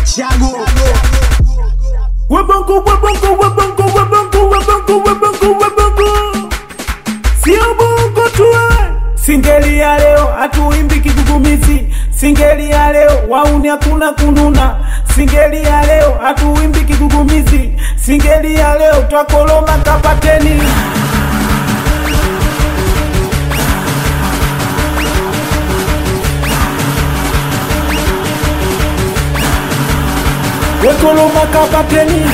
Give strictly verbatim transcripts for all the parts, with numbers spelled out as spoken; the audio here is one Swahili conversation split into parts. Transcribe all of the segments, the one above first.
Chago. Wabongo, wabongo, wabongo, wabongo, wabongo, wabongo, wabongo. Sio bongo tuwe. Singeli ya leo hatuimbi kigugumizi. Singeli ya leo wauni hakuna kununa. Singeli ya leo hatuimbi kigugumizi. Singeli ya leo twakoloma kapateni. Wekoloma kapateni.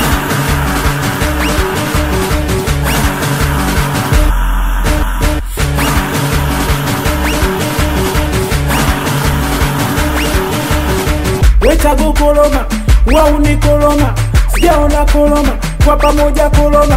Wechago koloma, wauni koloma, sijaona koloma, kwa pamoja koloma.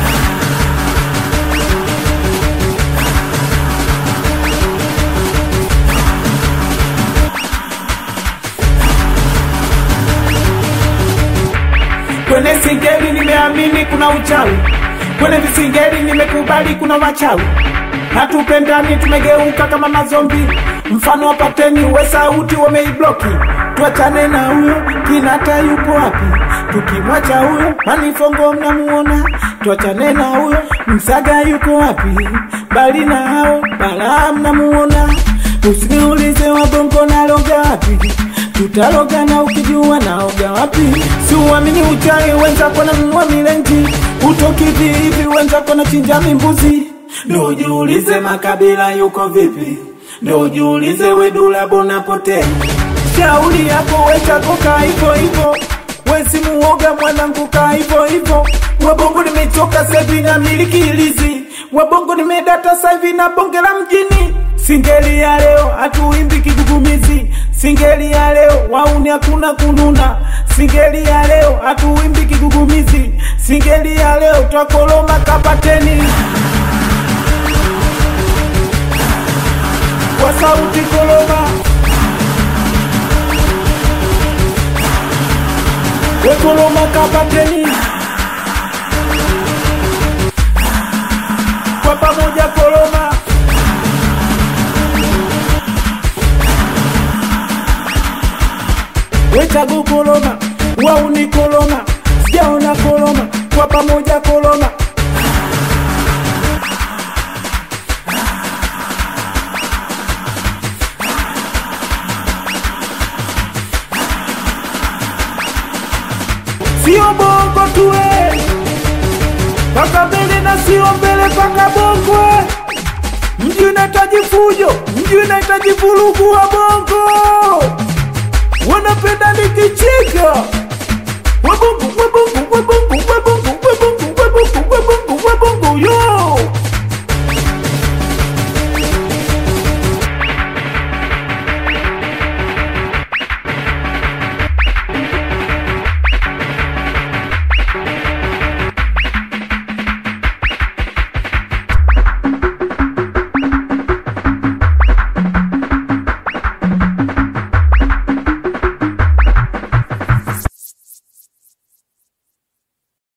Kwenye singeli nimeamini kuna uchawi. Kwenye visingeli nimekubali kuna wachawi. Hatupendani tumegeuka kama mazombi. Mfano wapateni we sauti wameibloki. Tuachane na huyo Kinata yupo wapi? Tukimwacha huyo Manifongo mnamuona. Tuachane na huyo Msaga yupo wapi? Bali na hao Balaa mnamuona. Usiniulize wabongo na loga wapi? Tutaloga na ukijua naoga wapi? Si uamini uchawi wenzako na mwa milenji. Utoki hivi wenzako na chinja mimbuzi. Ndo ujiulize Makabila yuko vipi? Ndo ujiulize Wedula bona pote. Shauri yako Wechago kaa hivyo hivyo. We si muoga mwanangu kaa hivyo hivyo. Wabongo nimechoka sevi na miliki ilizi. Wabongo nimedata saivi na bonge la mjini. Singeli ya leo hatuimbi kigugumizi. Singeli ya leo wauni hakuna kununa. Singeli ya leo hatuimbi kigugumizi. Singeli ya leo twakoloma kapateni. Kwa sauti koloma. Wekoloma kapateni. Kwa pamoja koloma. Wechago koloma, wauni koloma, sijaona koloma, kwa pamoja koloma. Sio bongo tuwe, paka mbele na sio mbele paka bongo. Mji unahitaji fujo, mji unahitaji vurugu wa bongo.